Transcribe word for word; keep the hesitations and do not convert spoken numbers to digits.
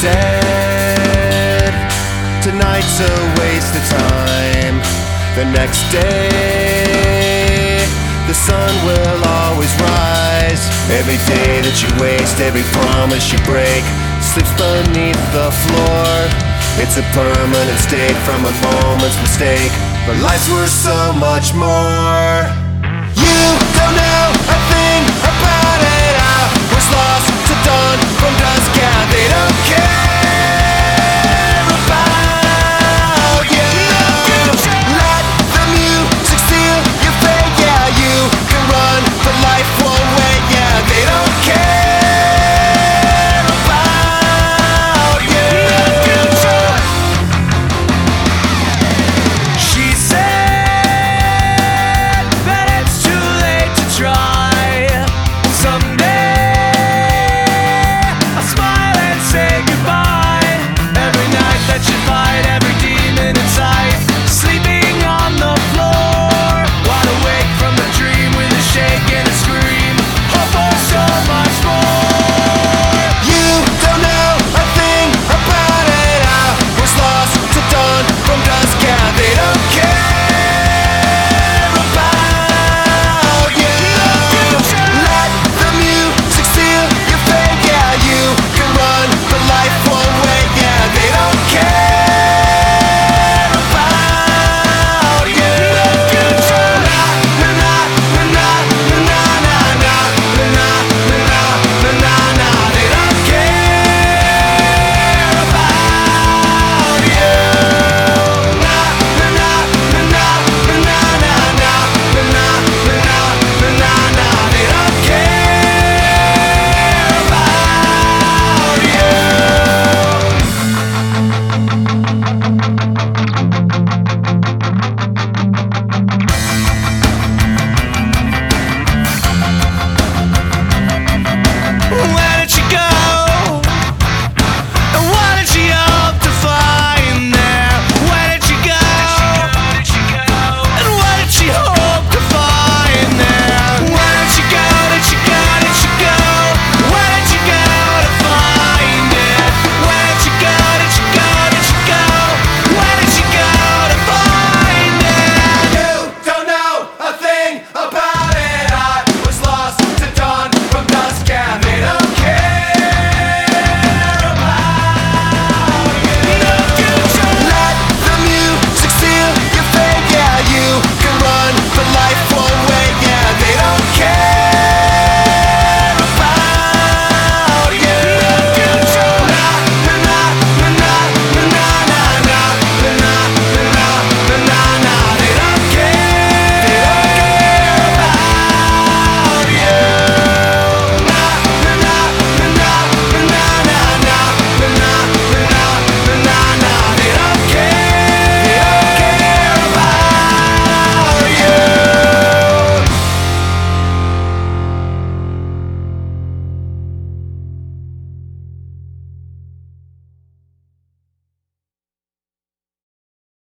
said, tonight's a waste of time. The next day, the sun will always rise. Every day that you waste, every promise you break, slips beneath the floor. It's a permanent state from a moment's mistake, but life's worth so much more. You don't know a thing about it. I was lost to dawn, from dusk, yeah, they don't care.